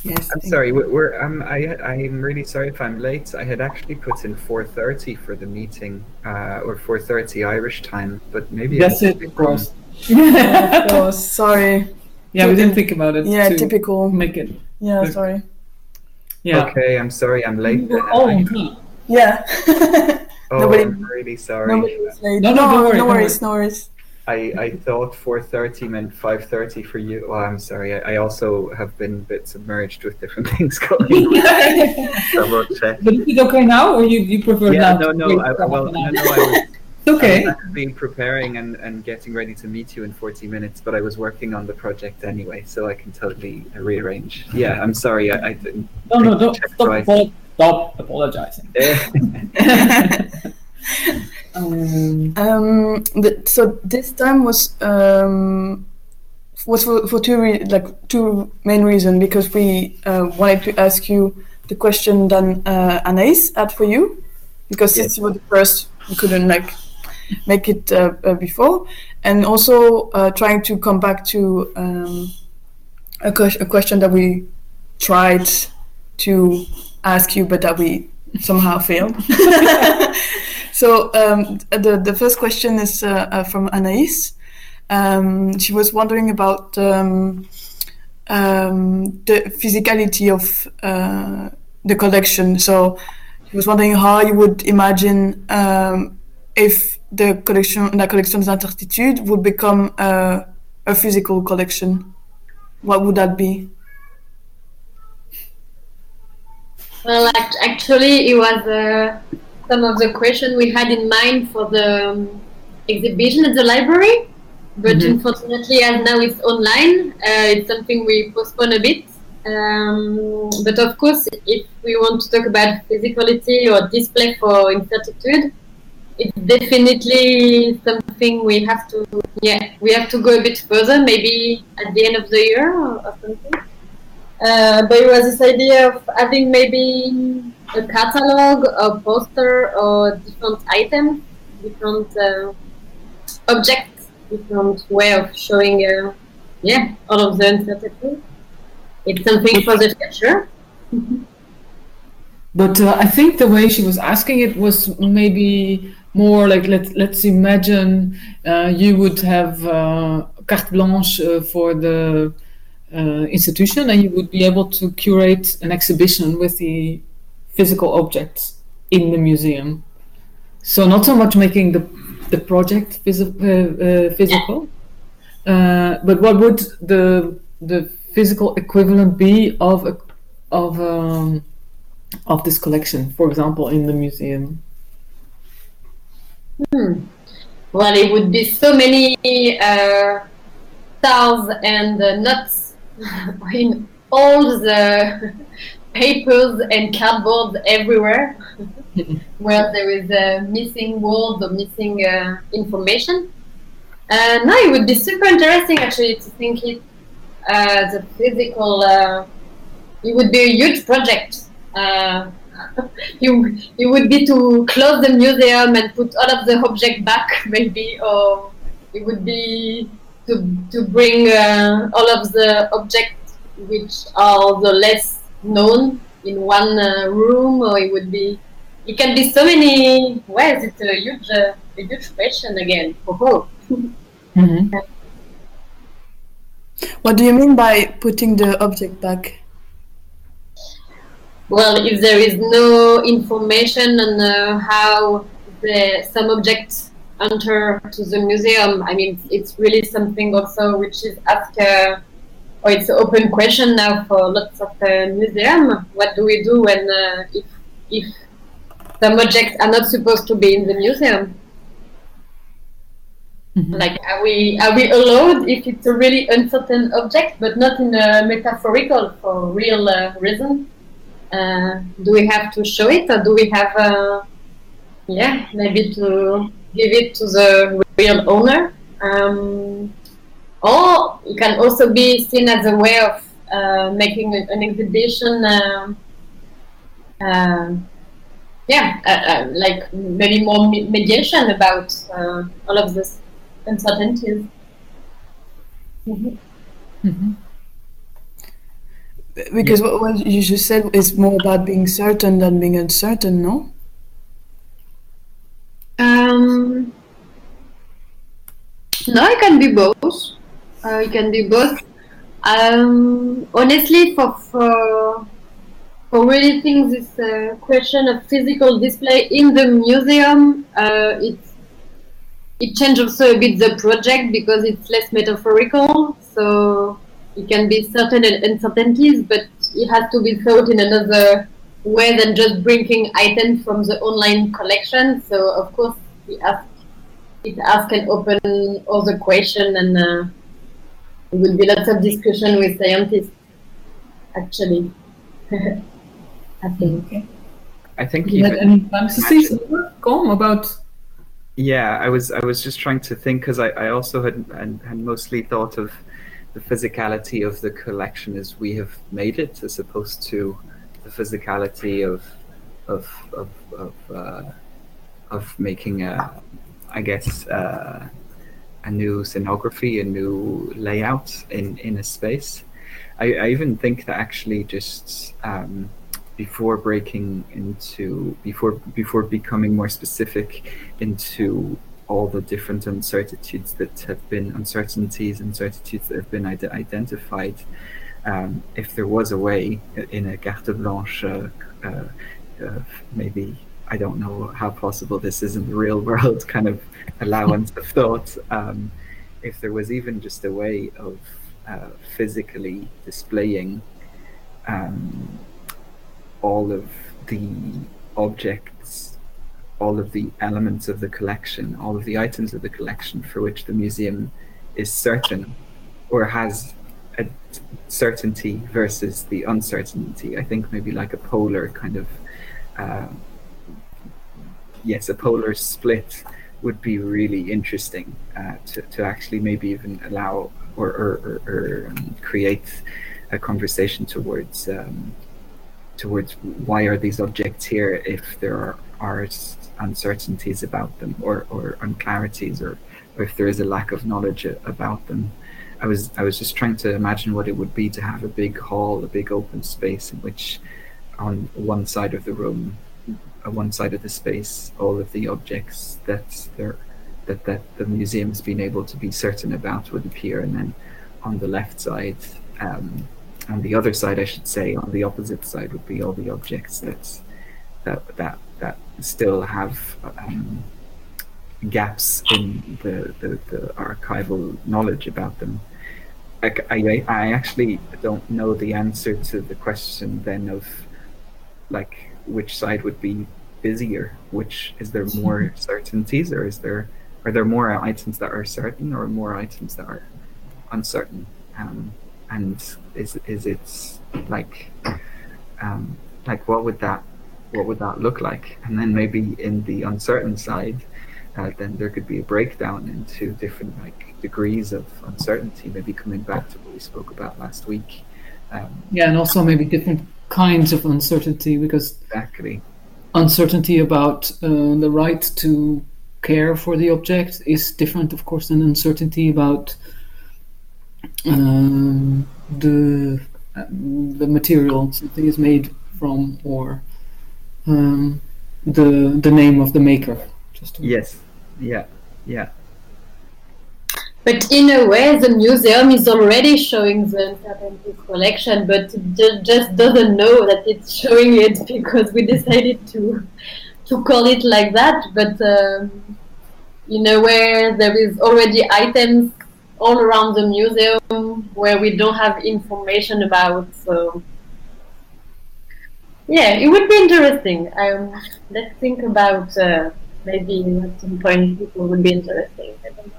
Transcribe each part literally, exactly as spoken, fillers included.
Yes. I'm sorry. We're, we're um, I I'm really sorry if I'm late. I had actually put in four thirty for the meeting, uh, or four thirty Irish time, but maybe I That's got it, it of wrong. course. Yeah, of course. Sorry. Yeah, we didn't think about it. Yeah, to typical. Make it. Yeah, look- sorry. Yeah. Okay, I'm sorry. I'm We late were then. all am on I? time. Yeah. Oh, Nobody. I'm really sorry. Nobody was late. No, no, don't worry, no don't worries, worry. no worries. I, I thought four thirty meant five thirty for you. Oh, I'm sorry. I, I also have been a bit submerged with different things going on. Double check. But is it okay now, or you, you prefer Yeah, now? no, to no. wait I, for well, half an no, hour? no. I was, It's okay. I was actually preparing and, and getting ready to meet you in forty minutes, but I was working on the project anyway, so I can totally rearrange. Yeah, I'm sorry. I, I didn't. No, no, I don't checked stop, twice. apo- stop apologizing. um, Um, the, so this time was um, was for, for two re- like two main reasons, because we uh, wanted to ask you the question that uh, Anaïs had for you, because Yes. since you were the first, we couldn't like make it uh, uh, before, and also uh, trying to come back to um, a, que- a question that we tried to ask you, but that we somehow failed. So um, the the first question is uh, uh, from Anaïs. Um, she was wondering about um, um, the physicality of uh, the collection. So she was wondering how you would imagine um, if the collection, la collection des Intertitudes, would become uh, a physical collection. What would that be? Well, act- actually, it was uh, some of the questions we had in mind for the um, exhibition at the library, but Mhm. unfortunately, as now it's online, uh, it's something we postpone a bit. Um, but of course, if we want to talk about physicality or display for Incertitude, it's definitely something we have to, yeah, we have to go a bit further, maybe at the end of the year or, or something. Uh, but it was this idea of having maybe a catalog, a poster, or different items, different uh, objects, different way of showing, uh, yeah, all of the uncertainty. It's something for the future. But uh, I think the way she was asking it was maybe more like let let's imagine uh, you would have uh, carte blanche uh, for the uh, institution, and you would be able to curate an exhibition with the physical objects in the museum. So not so much making the the project phys- uh, uh, physical, uh, but what would the the physical equivalent be of a, of um, of this collection, for example, in the museum? Hmm. Well, it would be so many uh, stars and uh, nuts in all the papers and cardboard everywhere, where there is uh, missing words or missing uh, information. Uh, no, it would be super interesting actually to think it as a physical. Uh, it would be a huge project. Uh, you it would be to close the museum and put all of the objects back, maybe, or it would be to to bring uh, all of the objects which are the less known in one uh, room, or it would be. It can be so many ways. It's a huge, uh, a huge question again. Oh, Mm-hmm. What do you mean by putting the object back? well, if there is no information on uh, how the some objects enter to the museum, I mean, it's really something also which is asked, uh, or it's an open question now for lots of uh, museum. What do we do when uh, if if some objects are not supposed to be in the museum? Mm-hmm. Like, are we are we allowed if it's a really uncertain object, but not in a metaphorical for real uh, reason? Uh, do we have to show it, or do we have, uh, yeah, maybe to give it to the real owner? Um, or it can also be seen as a way of uh, making an exhibition. Uh, uh, yeah, uh, uh, like maybe more me- mediation about uh, all of this uncertainties. Mm-hmm. Mm-hmm. because yeah. what, what you just said is more about being certain than being uncertain, no? Um, no, it can be both. Uh, it can be both. Um, honestly, for for for really things, this uh, question of physical display in the museum, uh, it's it changes also a bit the project because it's less metaphorical. So it can be certain uncertainties, but it has to be thought in another way than just bringing items from the online collection. So of course, it asks it asks and open other question, and uh, there will be lots of discussion with scientists. Actually, I think. Okay. I think you even had any plans to see come about. Yeah, I was I was just trying to think because I, I also had, had had mostly thought of the physicality of the collection as we have made it, as opposed to the physicality of of of of, uh, of making a, I guess, uh, a new scenography, a new layout in in a space. I, I even think that actually just um, before breaking into before before becoming more specific into all the different uncertainties that have been uncertainties and uncertainties that have been ide identified, um, if there was a way in a carte blanche, uh, uh, uh, maybe, I don't know how possible this is in the real world, kind of allowance of thought, um, if there was even just a way of uh, physically displaying um, all of the objects, all of the elements of the collection, all of the items of the collection for which the museum is certain or has a certainty versus the uncertainty. I think maybe like a polar kind of, uh, yes, a polar split would be really interesting uh, to, to actually maybe even allow or, or, or, or um, create a conversation towards um, towards why are these objects here if there are, are uncertainties about them or, or unclarities, or, or if there is a lack of knowledge about them. I was I was just trying to imagine what it would be to have a big hall, a big open space in which on one side of the room, on one side of the space, all of the objects that there that, that the museum has been able to be certain about would appear, and then on the left side, um, on the other side, I should say, on the opposite side would be all the objects that that that, that still have um, gaps in the, the, the archival knowledge about them. I, I, I actually don't know the answer to the question then of like which side would be busier. Which is there more certainties, or is there are there more items that are certain or more items that are uncertain? Um, and is is it like um, like what would that what would that look like? And then maybe in the uncertain side, uh, then there could be a breakdown into different like degrees of uncertainty, maybe coming back to what we spoke about last week. Um, yeah, and also maybe different kinds of uncertainty, because exactly uncertainty about uh, the right to care for the object is different, of course, than uncertainty about um, the uh, the material something is made from, or um, the the name of the maker. Just to yes, yeah, yeah. But in a way, the museum is already showing the uncertainties collection, but it just doesn't know that it's showing it because we decided to to call it like that. But um, in a way, there is already items all around the museum where we don't have information about. So yeah, it would be interesting. Um, let's think about uh, maybe at some point people would be interesting. I don't know.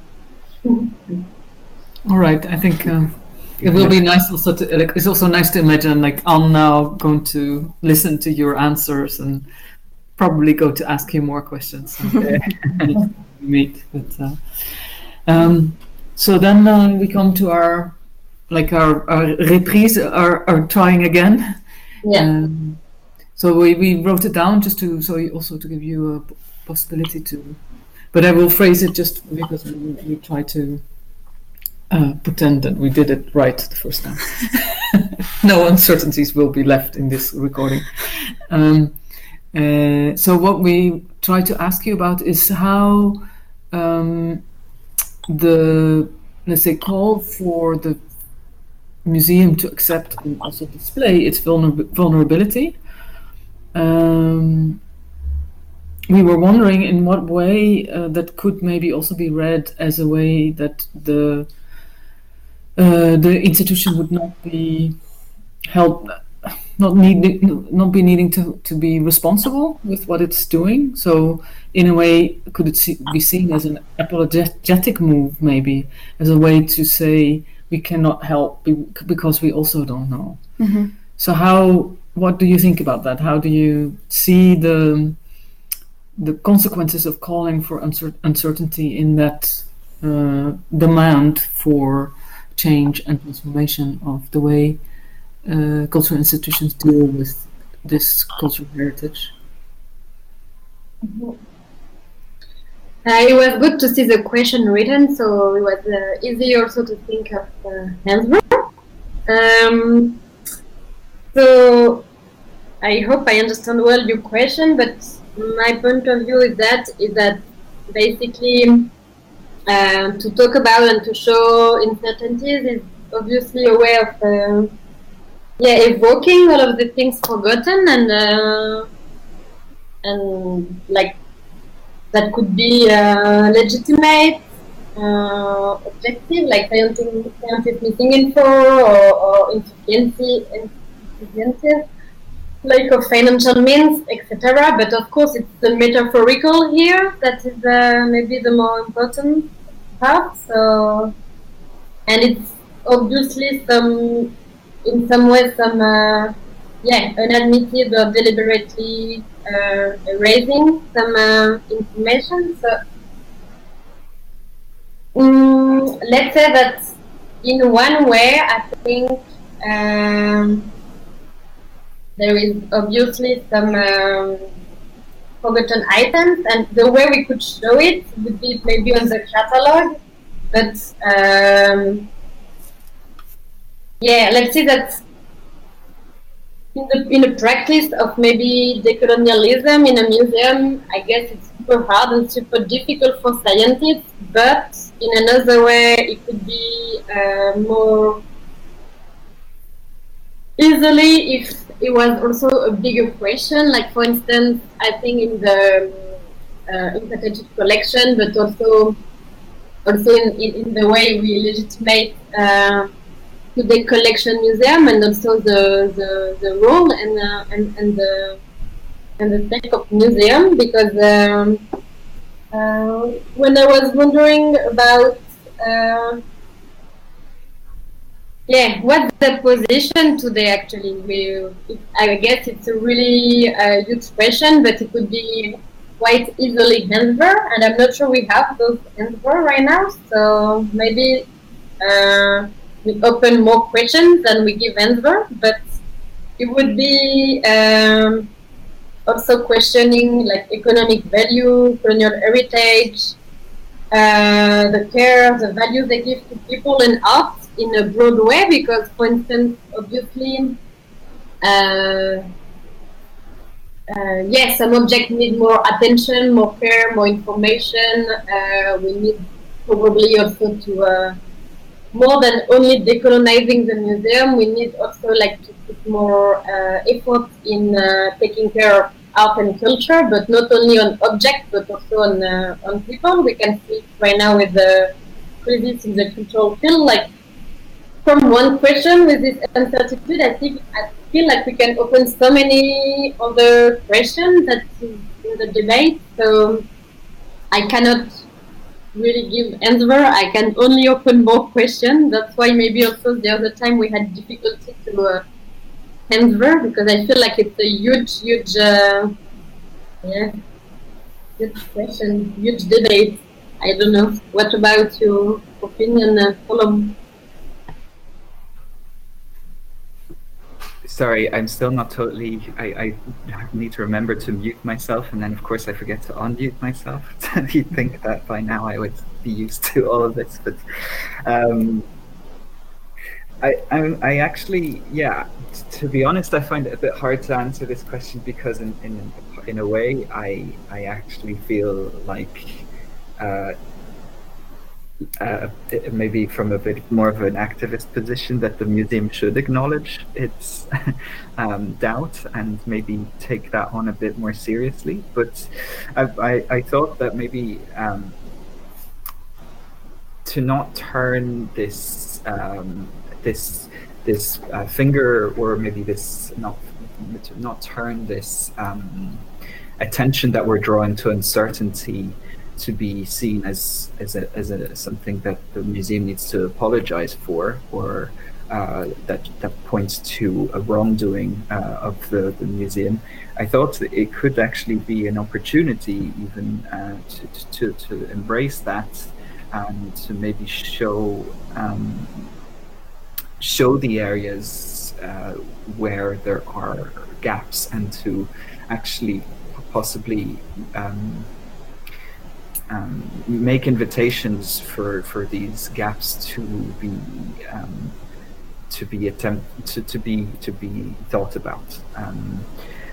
All right, I think uh, it will be nice also to, like, it's also nice to imagine like I'm now going to listen to your answers and probably go to ask you more questions and meet. But uh, um, so then uh, we come to our like our, our reprise, our, our trying again. Yeah. Um, so we, we wrote it down just to so also to give you a possibility to. But I will phrase it just because we, we try to uh, pretend that we did it right the first time. no uncertainties will be left in this recording. Um, uh, so what we try to ask you about is how um, the, let's say, call for the museum to accept and also display its vulner vulnerability. Um, we were wondering in what way uh, that could maybe also be read as a way that the uh, the institution would not be held, not need, not be needing to, to be responsible with what it's doing. So in a way, could it see, be seen as an apologetic move, maybe, as a way to say we cannot help because we also don't know. Mm-hmm. So how, what do you think about that? How do you see the the consequences of calling for uncer uncertainty in that uh, demand for change and transformation of the way uh, cultural institutions deal with this cultural heritage? Mm-hmm. Uh, it was good to see the question written, so it was uh, easy also to think of uh, answer. Um, so I hope I understand well your question, but my point of view is that is that basically uh, to talk about and to show uncertainties is obviously a way of uh, yeah evoking all of the things forgotten and uh, and like. That could be uh, legitimate, uh, objective, like scientific, scientific missing info or, or insufficiency, insufficiency, like of financial means, et cetera. But of course, it's the metaphorical here that is uh, maybe the more important part. So, and it's obviously some, in some way, some uh, yeah, unadmitted or deliberately uh, erasing some uh, information. So um, let's say that in one way, I think um, there is obviously some um, forgotten items, and the way we could show it would be maybe on the catalog. But um, yeah, let's say that. In the, in the practice of maybe decolonialism in a museum, I guess it's super hard and super difficult for scientists, but in another way, it could be uh, more easily if it was also a bigger question. Like, for instance, I think in the uh, Institute collection, but also also in, in, in the way we legitimate uh, to the collection museum, and also the the, the role and, uh, and and the and the type of museum, because um, uh, when I was wondering about uh, yeah what's the position today, actually we it, I guess it's a really uh, huge question, but it could be quite easily answered, and I'm not sure we have those answers right now. So maybe uh, we open more questions than we give answers, but it would be um, also questioning like economic value, colonial heritage, uh, the care, the value they give to people and art in a broad way, because, for instance, obviously, uh, uh, yes, some objects need more attention, more care, more information. Uh, we need probably also to uh, more than only decolonizing the museum, we need also like to put more uh, effort in uh, taking care of art and culture, but not only on objects, but also on uh, on people. We can see right now with the crisis in the cultural field, like from one question with this uncertainty, I think I feel like we can open so many other questions that is in the debate. So I cannot really give answer. I can only open more questions. That's why maybe also the other time we had difficulty to uh, answer, because I feel like it's a huge, huge, uh, yeah, huge question, huge debate. I don't know. What about your opinion, uh, Colum? Sorry, I'm still not totally. I, I need to remember to mute myself, and then of course I forget to unmute myself. You'd think that by now I would be used to all of this, but um, I, I, I actually, yeah, t- to be honest, I find it a bit hard to answer this question because in, in, in a way, I, I actually feel like uh, uh, maybe from a bit more of an activist position that the museum should acknowledge its um, doubt and maybe take that on a bit more seriously. But I, I, I thought that maybe um, to not turn this um, this this uh, finger, or maybe this not to not turn this um, attention that we're drawing to uncertainty to be seen as as a, as a something that the museum needs to apologize for, or uh, that that points to a wrongdoing uh, of the, the museum. I thought that it could actually be an opportunity even uh, to, to to embrace that and to maybe show um, show the areas uh, where there are gaps, and to actually possibly um, um, make invitations for, for these gaps to be um, to be attempt to, to be to be thought about. Um,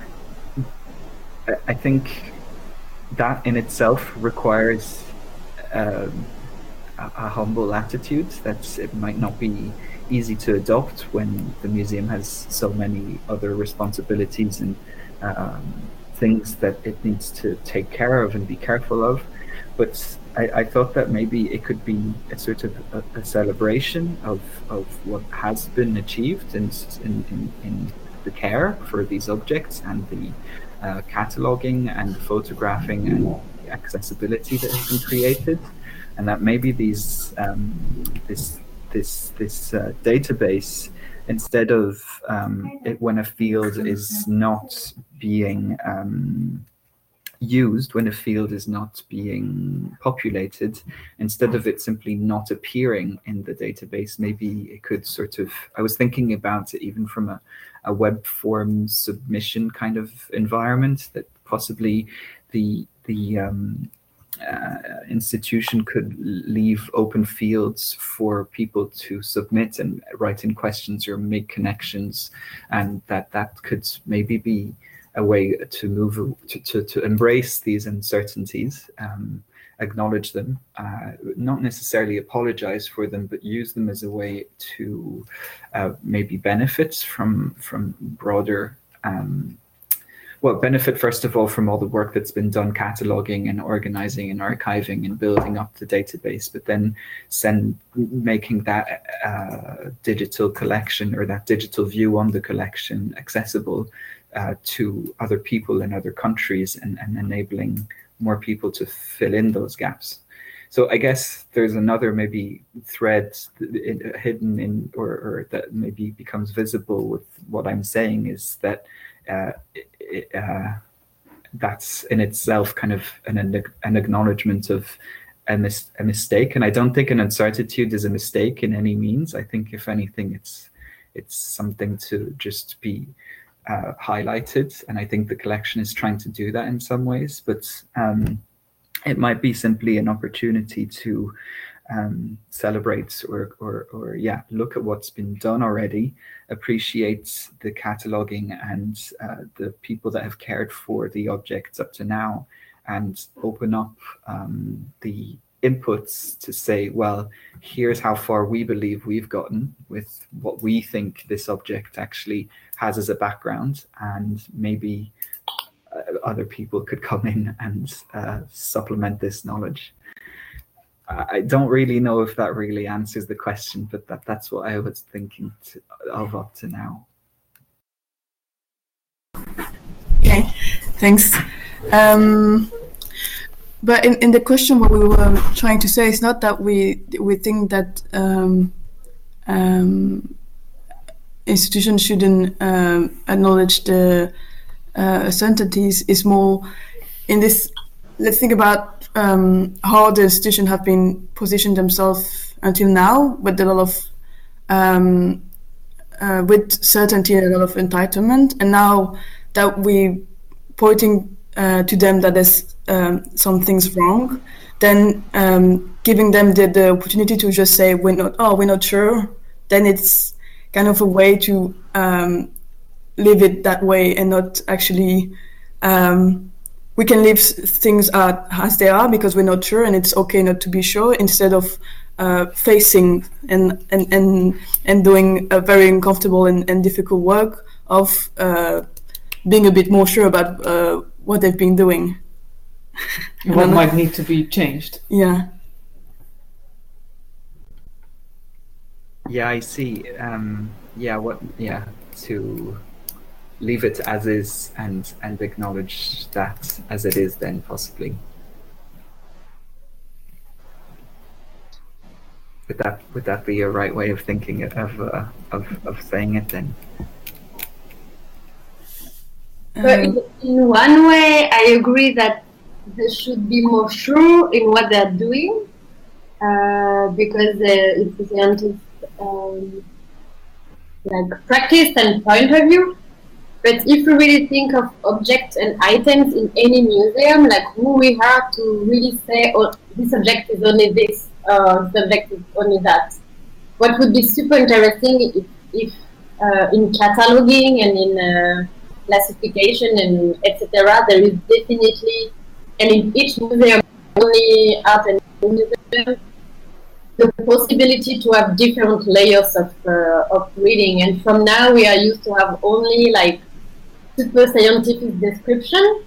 I, I think that in itself requires uh, a, a humble attitude. That it might not be easy to adopt when the museum has so many other responsibilities and um, things that it needs to take care of and be careful of. But I, I thought that maybe it could be a sort of a, a celebration of, of what has been achieved in, in, in, in the care for these objects, and the uh, cataloging and photographing and accessibility that has been created, and that maybe these um, this this this uh, database, instead of um, it, when a field is not being um, used, when a field is not being populated, instead of it simply not appearing in the database, maybe it could sort of, I was thinking about it even from a, a web form submission kind of environment, that possibly the the um, uh, institution could leave open fields for people to submit and write in questions or make connections, and that that could maybe be a way to move to, to, to embrace these uncertainties, um, acknowledge them, uh, not necessarily apologize for them, but use them as a way to uh, maybe benefit from from broader um, well, benefit first of all from all the work that's been done cataloging and organizing and archiving and building up the database, but then send making that uh, digital collection, or that digital view on the collection, accessible uh, to other people in other countries, and, and enabling more people to fill in those gaps. So I guess there's another maybe thread hidden in, or, or that maybe becomes visible with what I'm saying, is that uh, it, uh, that's in itself kind of an, an acknowledgement of a, mis a mistake. And I don't think an uncertitude is a mistake in any means. I think if anything, it's it's something to just be uh, highlighted. And I think the collection is trying to do that in some ways, but um, it might be simply an opportunity to um, celebrate or, or, or yeah, look at what's been done already, appreciate the cataloging and uh, the people that have cared for the objects up to now, and open up um, the inputs to say, well, here's how far we believe we've gotten with what we think this object actually has as a background, and maybe uh, other people could come in and uh, supplement this knowledge. I don't really know if that really answers the question, but that, that's what I was thinking to, of up to now. Okay, thanks. Um, but in, in the question, what we were trying to say is not that we we think that um, um, institutions shouldn't um, acknowledge the uh, uncertainties. Is more in this. Let's think about um, how the institutions have been positioned themselves until now, with a lot of um, uh, with certainty and a lot of entitlement, and now that we pointing uh, to them that there's um, some things wrong, then um, giving them the, the opportunity to just say we're not, oh, we're not sure. Then it's kind of a way to um, live it that way and not actually. Um, we can leave things uh, as they are because we're not sure, and it's okay not to be sure. Instead of uh, facing and and and and doing a very uncomfortable and, and difficult work of uh, being a bit more sure about uh, what they've been doing. What might need to be changed. Yeah. Yeah, I see. Um, yeah, what? Yeah, to leave it as is and and acknowledge that as it is, then possibly. Would that would that be a right way of thinking it, of uh, of of saying it then? But in, in one way, I agree that they should be more sure in what they're doing, uh, because uh, it's a scientist um, like practice and point of view. But if we really think of objects and items in any museum, like who we are to really say, oh, this object is only this, or this object is only that. What would be super interesting if, if uh, in cataloging and in uh, classification and et cetera, there is definitely, and in each museum, only art and museum, the possibility to have different layers of uh, of reading. And from now, we are used to have only like super scientific description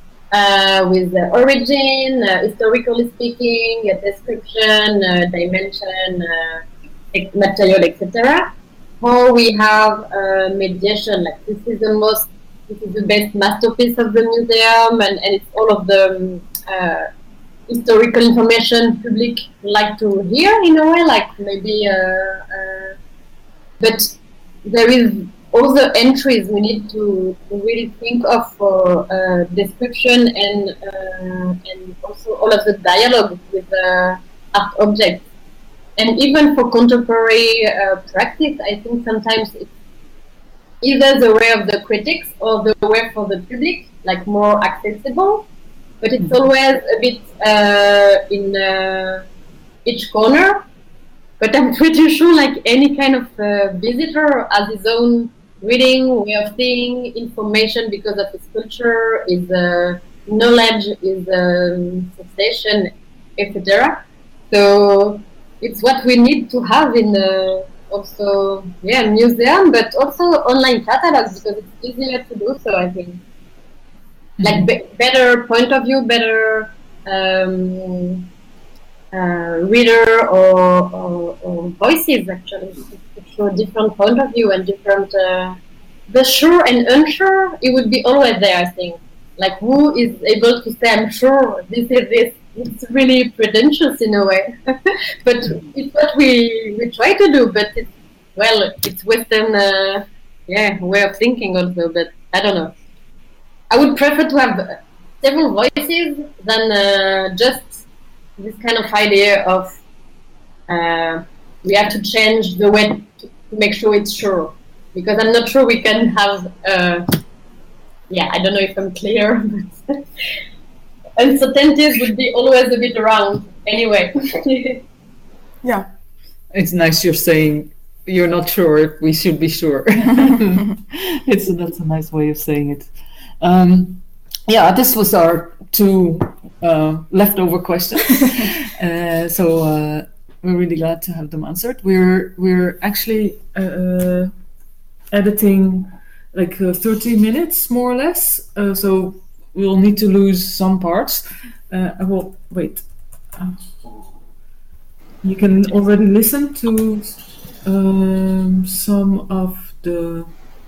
uh, with the origin, uh, historically speaking, a description, uh, dimension, uh, material, et cetera. Or we have uh, mediation, like this is the most, this is the best masterpiece of the museum, and, and it's all of the um, uh, historical information public like to hear in a way, like maybe, uh, uh, but there is other entries we need to, to really think of for uh, description and uh, and also all of the dialogue with uh, art objects. And even for contemporary uh, practice, I think sometimes it's either the way of the critics or the way for the public, like more accessible. But it's always a bit uh, in uh, each corner. But I'm pretty sure, like any kind of uh, visitor has his own reading, way of seeing, information because of his culture, his uh, knowledge, his um, sensation, et cetera. So it's what we need to have in uh, also, yeah, museum, but also online catalogs because it's easier to do so, I think. Mm-hmm. Like be better point of view, better um, uh, reader or, or, or voices actually to show different point of view and different. Uh, the sure and unsure, it would be always there, I think. Like who is able to say, I'm sure this is this. It's really pretentious in a way, but it's what we we try to do. But it's, well, it's Western, uh, yeah, way of thinking also. But I don't know. I would prefer to have several voices than uh, just this kind of idea of uh, we have to change the way to make sure it's sure. Because I'm not sure we can have. Uh, yeah, I don't know if I'm clear. But uncertainties would be always a bit around anyway. Yeah. It's nice you're saying you're not sure if we should be sure. It's that's a nice way of saying it. Um, yeah, this was our two uh, leftover questions. uh, so uh, we're really glad to have them answered. We're we're actually uh, editing like uh, thirty minutes more or less. Uh, so. We'll need to lose some parts. Uh, I will wait. Uh, you can already listen to um, some of the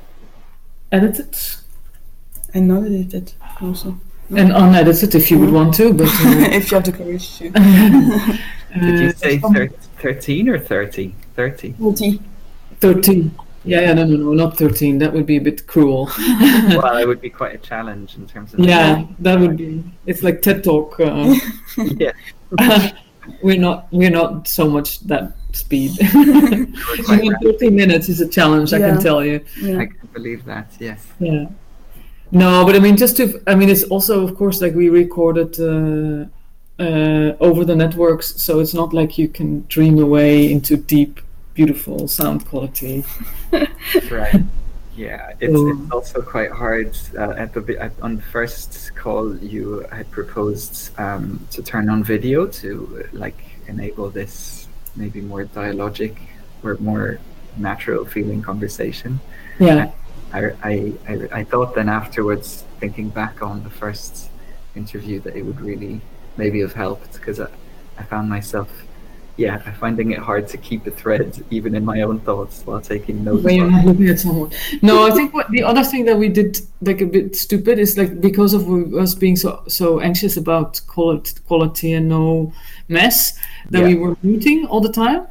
edited and not edited also, no. And unedited if you would want to, but uh, if you have the courage to. Did you say thir thirteen or thirty? Thirty. Thirty. Thirteen. Yeah, yeah, no, no, no, not thirteen. That would be a bit cruel. Well, it would be quite a challenge in terms of. Yeah, that would be. It's like TED Talk. Uh, yeah. we're not. We're not so much that speed. I mean, thirty minutes is a challenge. Yeah. I can tell you. Yeah. I can believe that. Yes. Yeah. No, but I mean, just to. I mean, it's also, of course, like we recorded uh, uh, over the networks, so it's not like you can dream away into deep beautiful sound quality. Right. Yeah, it's, So- it's also quite hard. Uh, at the bi- at, on the first call, you had proposed um, to turn on video to uh, like enable this maybe more dialogic or more natural feeling conversation. Yeah. I, I, I, I thought then afterwards, thinking back on the first interview, that it would really maybe have helped, because I, I found myself, yeah, finding it hard to keep a thread even in my own thoughts while taking notes. When you're not looking at someone. No, I think what the other thing that we did like a bit stupid is like because of us being so so anxious about quality, quality and no mess that Yeah. we were muting all the time,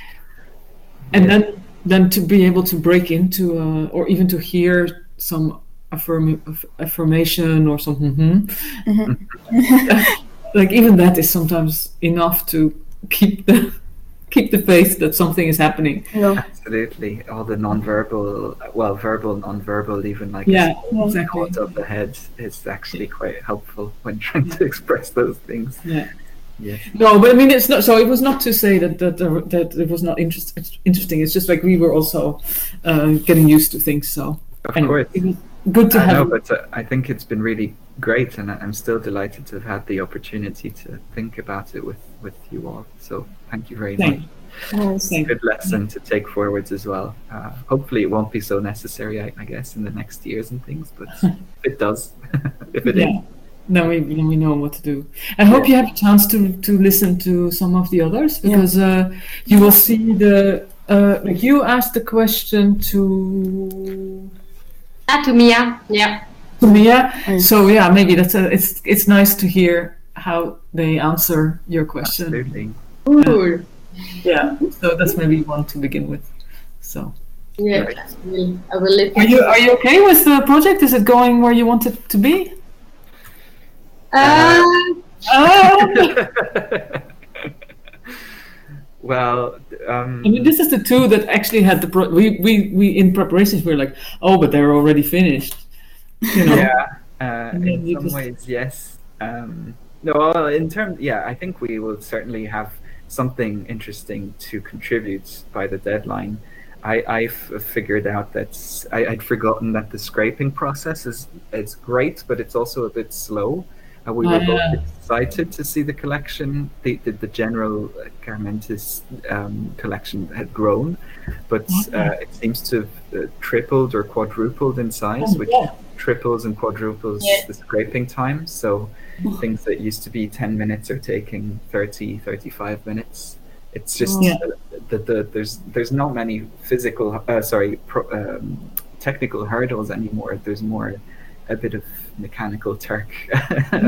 and Yeah. then then to be able to break into uh, or even to hear some affirm aff- affirmation or something. hmm like even that is sometimes enough to keep the keep the faith that something is happening. No. Absolutely. All the non-verbal, well, verbal, non-verbal, even like Yeah, a small exactly. nod of the head is actually quite helpful when trying to express those things. Yeah. Yes. No, but I mean, it's not. So it was not to say that that uh, that it was not interest, interesting. It's just like we were also uh, getting used to things. So Of anyway, course. it was good to I know, have. but uh, I think it's been really great, and I- I'm still delighted to have had the opportunity to think about it with, with you all. So thank you very Thank much. Nice. Thank Good lesson to take forwards as well. Uh, hopefully, it won't be so necessary, I, I guess, in the next years and things. But if it does, if it is, Yeah. Then we then we know what to do. I hope you have a chance to to listen to some of the others, because uh, you will see the uh, like you asked the question to Ah, to Mia, yeah. to Mia. Mm. So yeah, maybe that's a, it's it's nice to hear how they answer your question. absolutely. Cool. Yeah, so that's maybe one to begin with. So, Yeah, Right. I will, I will let are you are you okay with the project? Is it going where you want it to be? Uh, Oh, Well, um, I mean, this is the two that actually had the pro- we we we in preparations we were like, oh, but they're already finished. You know. yeah, uh, And then in you some just- ways, yes. Um, no, well, in terms, yeah, I think we will certainly have something interesting to contribute by the deadline. I, I've figured out that I, I'd forgotten that the scraping process is it's great, but it's also a bit slow. Uh, we Oh, were both yeah. excited to see the collection. The the, the general uh, Carmentis um, collection had grown, but uh, it seems to have uh, tripled or quadrupled in size, Oh, which yeah. triples and quadruples Yeah. the scraping time. So things that used to be ten minutes are taking thirty, thirty-five minutes. It's just Yeah. uh, the, the, there's there's not many physical, uh, sorry, pro, um, technical hurdles anymore. There's more a bit of mechanical Turk at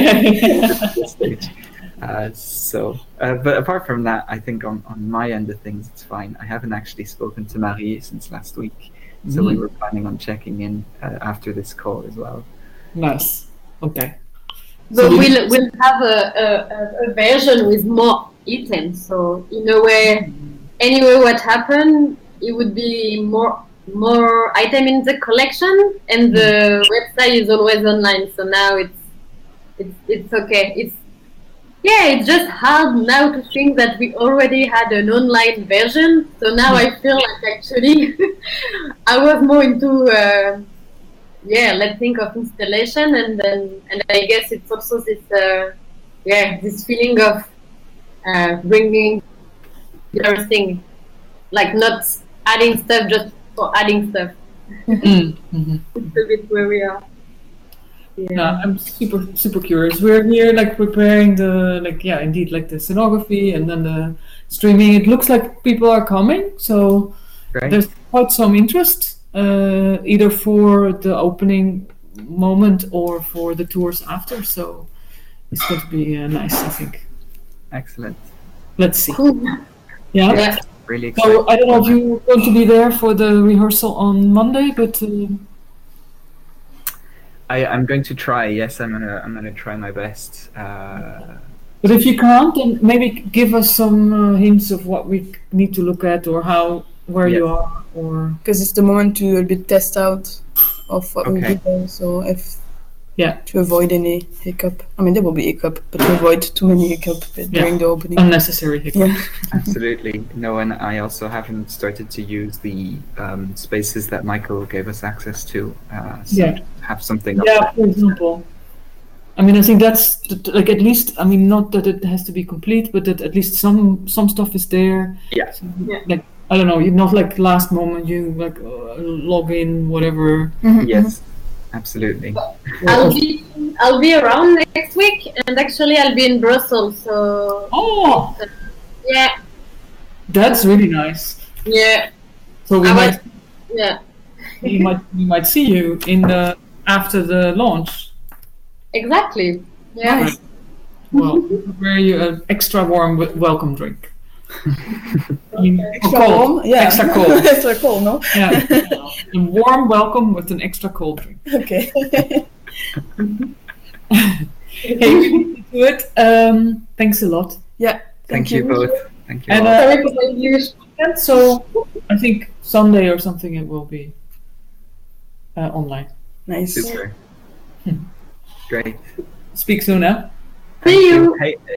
this stage. Uh, so, uh, but apart from that, I think on, on my end of things, it's fine. I haven't actually spoken to Marie since last week, so we Mhm. were planning on checking in uh, after this call as well. Nice. Okay. but you- we'll, we'll have a, a, a- a version with more items. So in a way, anyway, what happened, it would be more more item in the collection, and the website is always online. So now it's it's it's okay. It's yeah, it's just hard now to think that we already had an online version. So now I feel like actually I was more into uh, yeah, let's think of installation, and then and I guess it's also this uh, yeah this feeling of uh, bringing everything, like not adding stuff just for adding stuff. Mm, mhm. It's a bit where we are. Yeah, I'm super super curious. We're here like preparing the like yeah indeed like the scenography and then the streaming. It looks like people are coming, so Right? there's quite some interest uh, either for the opening moment or for the tours after. So it's going to be uh, nice, I think. Excellent. Let's see. Cool. Yeah. Yeah. Really excited. So I don't know if you're going to be there for the rehearsal on Monday, but. Uh, I, I'm going to try. Yes, I'm gonna. I'm gonna try my best. Uh, But if you can't, then maybe give us some uh, hints of what we need to look at or how, where you Yes. are, or Because it's the moment to a bit test out of what we Okay. do there. So if Yeah. to avoid any hiccup. I mean, there will be hiccup, but to avoid too many hiccup during the opening. Unnecessary hiccup. Yeah. Absolutely. No, and I also haven't started to use the um, spaces that Michael gave us access to. Uh, so Yeah. have something up Yeah, there. for example. I mean, I think that's t- t- like at least. I mean, not that it has to be complete, but that at least some some stuff is there. Yeah. So, Yeah. Like I don't know, you not like last moment you like uh, log in whatever. Mhm, Yes, absolutely. I'll be I'll be around next week, and actually I'll be in Brussels. So Oh, yeah, that's really nice. yeah, So we I might yeah, we might we might see you in the after the launch. exactly. Yeah. Nice. Well, prepare you an extra warm w- welcome drink. I mean, or Extra cold. warm? Yeah. Extra cold. Extra cold, no? Yeah, a warm welcome with an extra cold drink. Okay. Hey, we need to do it. Um, thanks a lot. Yeah. Thank, you both. Thank you And, all. uh, Sorry for the English. And so I think Sunday or something it will be uh, online. Nice. Super. Great. Speak soon, eh? See you. Hey,